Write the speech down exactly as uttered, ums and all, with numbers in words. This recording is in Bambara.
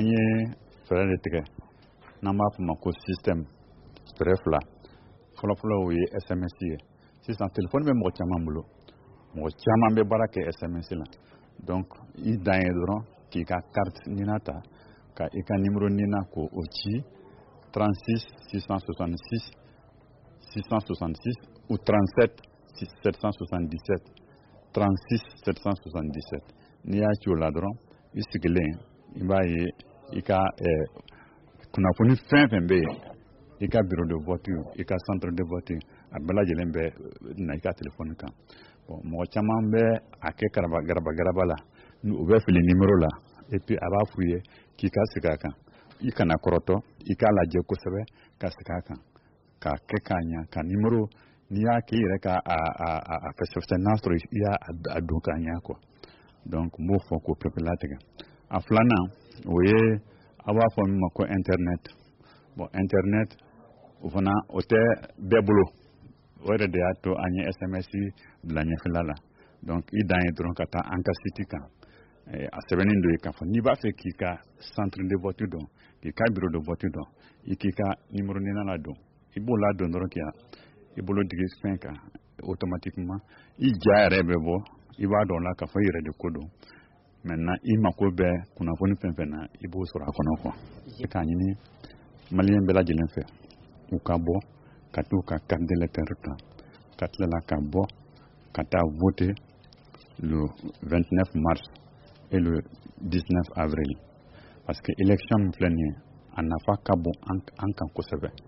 an ye fɛɛrɛ de tigɛ n'an b'a fɔ ma ko système fɛɛrɛ fila fɔlɔfɔlɔ o ye S M S ye sisan téléphone bɛ mɔgɔ caman bolo mɔgɔ caman bɛ baara kɛ S M S la donc i dan ye dɔrɔn k'i ka carte nina ta ka i ka numéro nina ko o ci trente-six six cent soixante-six six cent soixante-six ou trente-sept sept cent soixante-dix-sept trente-six sept cent soixante-dix-sept n'i y'a ci o la dɔrɔn i sigilen i b'a ye i ka kunnafoni fɛn fɛn bɛ yen i ka bureau de vote i ka centre de vote a bɛɛ lajɛlen bɛ na i ka téléphone kan bon mɔgɔ caman bɛ a kɛ garaba garaba garaba la u bɛ fili numéro la et puis a b'a f'u ye k'i ka segin a kan i kana kɔrɔtɔ i k'a lajɛ kosɛbɛ ka segin a kan k'a kɛ k'a ɲɛ ka numéro n'i y'a kɛ i yɛrɛ ka a a a fɛsɛfɛsɛ n'a sɔrɔ i y'a a don k'a ɲɛ quoi donc n b'o fɔ k'o pepe latigɛ a filanan o ye a b'a fɔ min ma ko internet bon internet o fana o tɛ bɛɛ bolo o yɛrɛ de y'a to an ye S M S bila ɲɛfɛla la donc i dan ye dɔrɔn ka taa an ka site kan a sɛbɛnnen don ye k'a fɔ n'i b'a fɛ k'i ka centre de vote dɔn k'i ka bureau de vote dɔn i k'i ka numéro nina la dɔn i b'o la dɔn dɔrɔn k'i i bolo digi fɛn kan automatiquement i ja yɛrɛ bɛ bɔ i b'a dɔn la k'a fɔ i yɛrɛ de ko don maintenant i mako bɛ kunnafoni fɛn fɛn na i b'o sɔrɔ a kɔnɔ quoi k'a ɲini maliyɛn bɛɛ lajɛlen fɛ u ka bɔ ka t'u ka carte d'électeur ta ka tila ka bɔ ka taa voter le vingt-neuf mars et le dix-neuf avril parce que élection min filɛ nin ye a nafa ka bon an kan kosɛbɛ